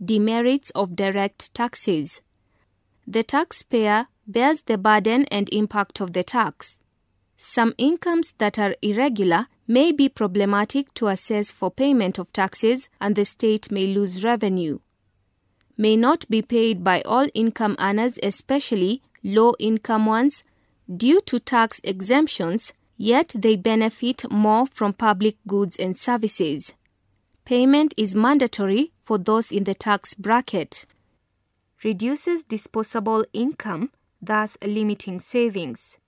demerits of direct taxes. The taxpayer bears the burden and impact of the tax. Some incomes that are irregular may be problematic to assess for payment of taxes, and the state may lose revenue. May not be paid by all income earners, especially low-income ones, due to tax exemptions, yet they benefit more from public goods and services. Payment is mandatory for those in the tax bracket. Reduces disposable income, thus limiting savings.